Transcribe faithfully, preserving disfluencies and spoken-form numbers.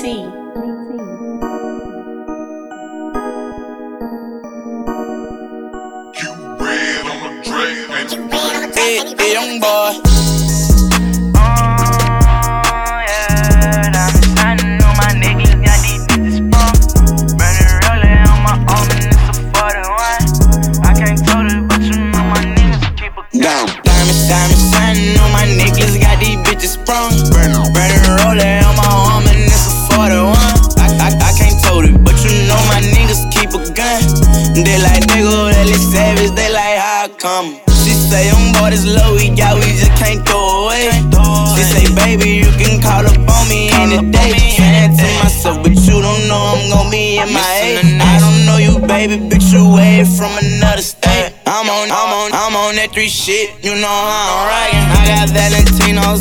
Hey, hey, young boy. Diamonds, diamonds, shining on my necklace, got these bitches sprung. Burnin', rollin' on my arm, and it's a forty-one. I, I, I can't tote it, but you know my niggas keep a gun. They like, they go, they look savage, they like, how I come? She say, young boy, this low we got, we just can't throw away. She say, baby, you can call up on me any day. Saying to myself, but you don't know I'm gon' be in my age. I don't know you, baby, bitch, you way from another state. I'm on, I'm on, I'm on that three shit, you know how I'm rockin'. I got Valentinos